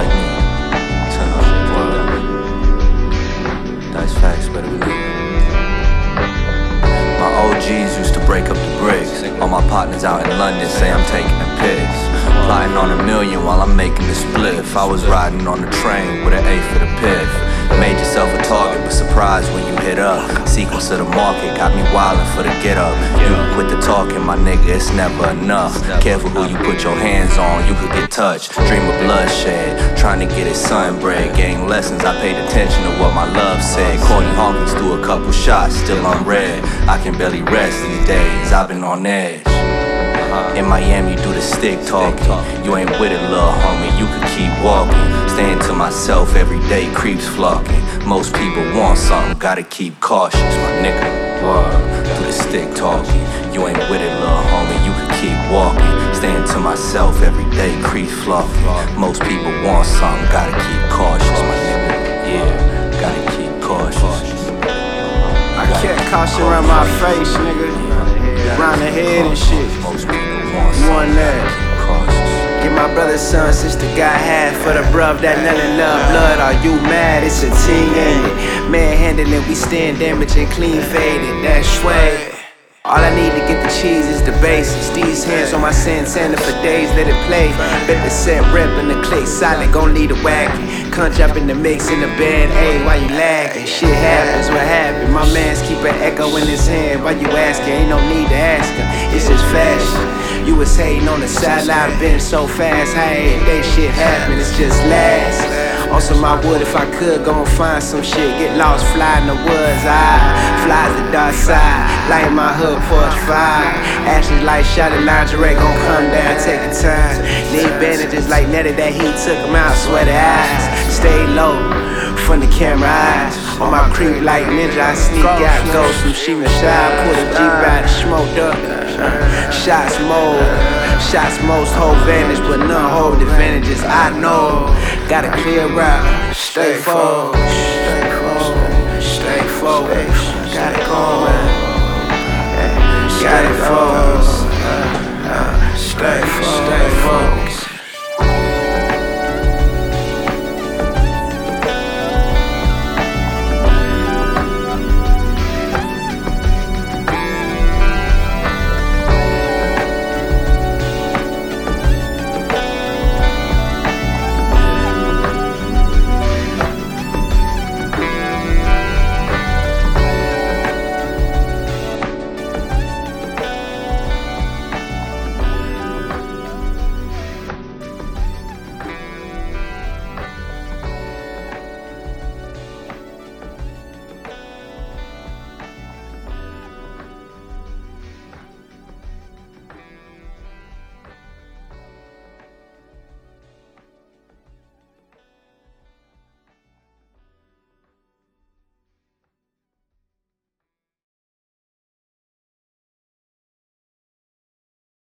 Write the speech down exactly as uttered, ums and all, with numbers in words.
That's facts, better believe it. My O Gs used to break up the bricks. All my partners out in London say I'm taking a piss. Plotting on a million while I'm making the spliff. I was riding on the train with an A for the piff. Made yourself a target, but surprised when you hit up. Sequence of the market got me wildin' for the get up. You can quit the talking, my nigga, it's never enough. Careful who you put your hands on, you could get touched. Dream of bloodshed, trying to get his son bred. Gain lessons, I paid attention to what my love said. Corny Hawkins threw a couple shots, still unread. I can barely rest these days, I've been on edge. In Miami, do the stick talking. You ain't with it, little homie, you could keep walking. Staying to myself every day, creeps flocking. Most people want something, gotta keep cautious, my nigga. Word, do the stick talking. You ain't with it, little homie, you could keep walking. Staying to myself every day, creeps flocking. Most people want something, gotta keep cautious, my nigga. Yeah, gotta keep cautious. I kept caution around my face, nigga. Around the head and shit. You want that? Get my brother, son, sister, got half for the bruv that none in love blood. Are you mad? It's a team, ain't it? Man-handling, we stand damaging, clean faded. That's swag. All I need to get the cheese is the basics. These hands on my Santana for days, let it play. Bet the set rep in the click solid, gon' lead a wagon. Conch up in the mix in the bed, ayy, why you lagging? Shit happens, what happened? My mans keep an echo in his hand. Why you asking? Ain't no need to ask him, it's just fashion. You was hating on the sideline, been so fast. Hey, that shit happen, it's just last. On some I would if I could, gon' find some shit. Get lost, fly in the woods, I fly to the dark side. Light my hood, porch fire. Ashley light shot and lingerie gon' come down, take your time. Need bandages like Nettie, that heat took him out, sweaty eyes. Stay low from the camera eyes. On my creep like ninja, I sneak out, go some Shima Shy. Pull the Jeep out and smoked up. Shots mold, shots most hold vantage, but none hold advantages. I know, got a clear route. Stay focused, stay focused, stay focused. Got it going, got it focused. Stay focused, stay focused.